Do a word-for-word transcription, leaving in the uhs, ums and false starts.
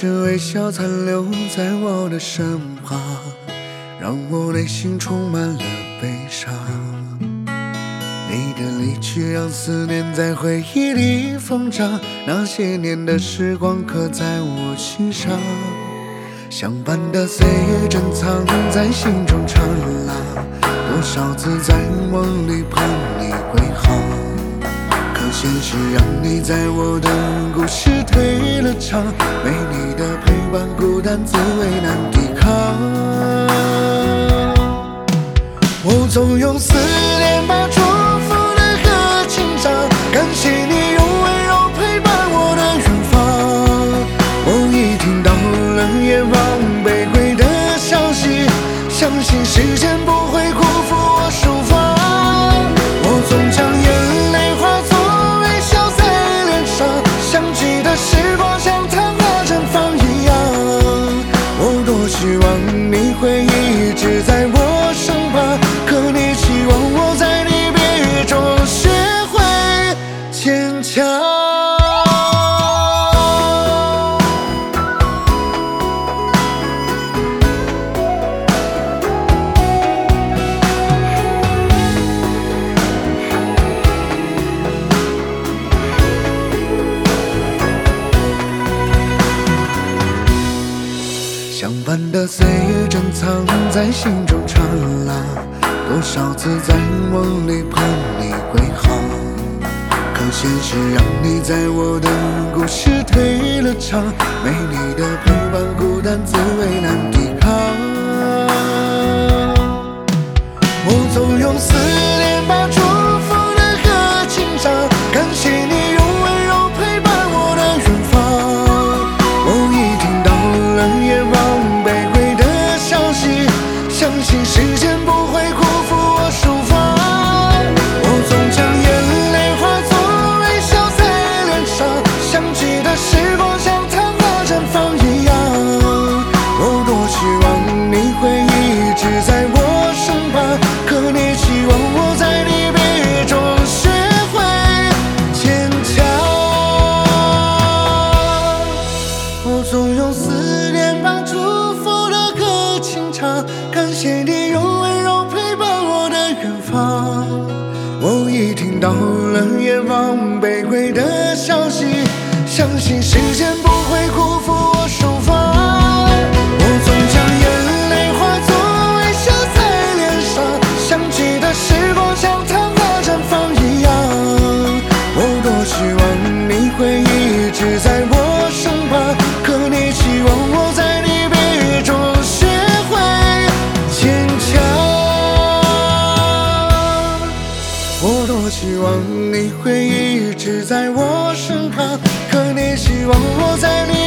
是微笑残留在我的身旁，让我内心充满了悲伤。你的离去让思念在回忆里疯长，那些年的时光刻在我心上，相伴的岁月珍藏在心中长廊，多少次在梦里盼你归航，可现实让你在我的故事退了场，没你的陪伴孤单滋味难抵抗。我总用思念把祝福的歌轻唱，感谢你用温柔陪伴我的远方。我一听到了夜望玫瑰的消息，相信时间不会辜负我书房。我总将眼泪化作微笑在脸上，想起的时光像昙花绽放一样。我多希望你会一直在我身旁，可你期望我在离别中学会坚强。相伴的岁月珍藏在心中长廊，多少次在梦里盼你归航，可现实让你在我的故事退了场，没你的陪伴孤单滋味难抵抗。我总用思念把祝福的歌轻唱，感谢你用温柔陪伴我的远方。我一听到了夜望玫瑰的消息，相信时间不会辜负我书房。我总将眼泪化作微笑在脸上，想起的时光像昙花绽放一样。我多希望你会一直在我身旁，可你期望我在离别中学会坚强。我总用思念把祝福的歌轻唱，感谢你用温柔陪伴我的远方。我一听到了夜望玫瑰的消息，相信时间不会辜负我书房。我总将眼泪化作微笑在脸上，想起的时光像昙花绽放一样。我多希望你会一直在我身旁，可你期望我在离别中学会坚强。我多希望你会一直在我身旁，可你希望我在离